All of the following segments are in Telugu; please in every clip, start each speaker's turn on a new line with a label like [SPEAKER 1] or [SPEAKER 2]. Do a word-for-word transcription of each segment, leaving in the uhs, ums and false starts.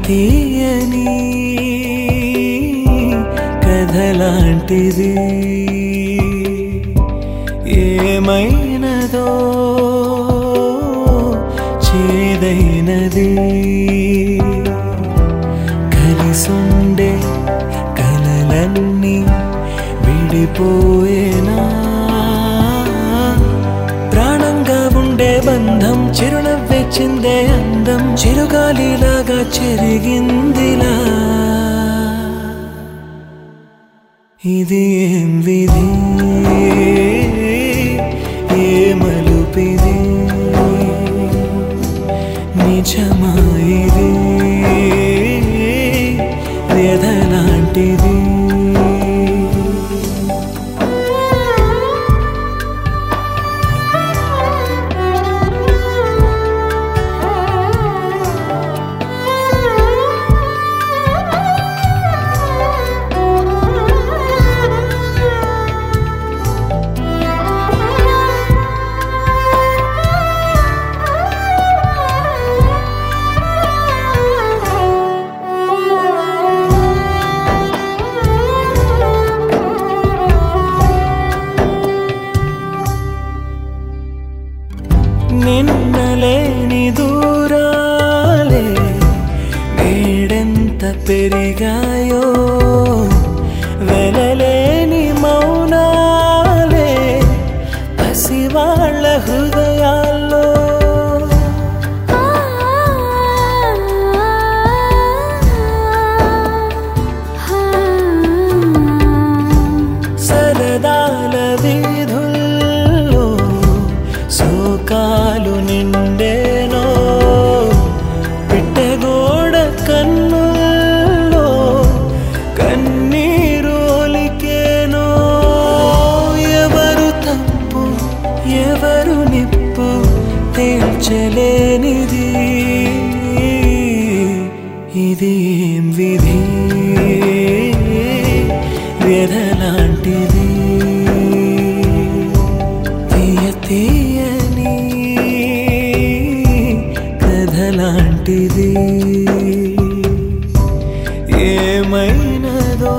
[SPEAKER 1] తీయని కథలాంటిది ఏమైనదో చేదైనది కలిసుండే కలలన్నీ విడిపోయేనా ప్రాణంగా ఉండే బంధం చిరునవ్వే చిందే అందం చిరుగాలిలాగా చెరిగిందిలా ఇది ఏం విధి ఏ మలుపిది నిజమా ఇది వ్యధలాంటిది నిన్నలేని దూరాలే నేడెంత పెరిగాయో వెలలేని మౌనాలే పసివాళ్ళ హృదయాల్లో సరదాల వీధుల్లో సోకాలు నిండేనో పిట్టగోడ కన్నుల్లో కన్నీరు ఒలికేనో ఎవరు తప్పు ఎవరు నిప్పు తేల్చలేనిది ఇది ఏం విధి వ్యధలాంటిది తీయ తీయని కథలాంటిది ఏమైనదో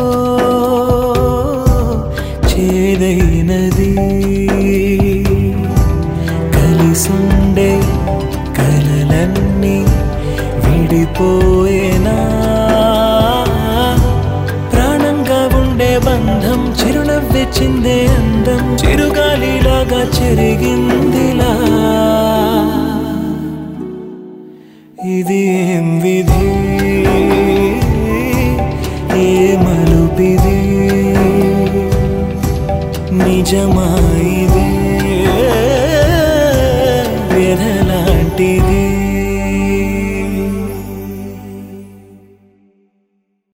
[SPEAKER 1] చేదైనది కలిసుండే కలలన్నీ విడిపోయేనా ప్రాణంగా ఉండే బంధం చిరునవ్వే చిందే అందం చిరుగాలిలాగా చెరిగిందిలా ఇది ఏం విధి ఏ మలుపిది నిజమా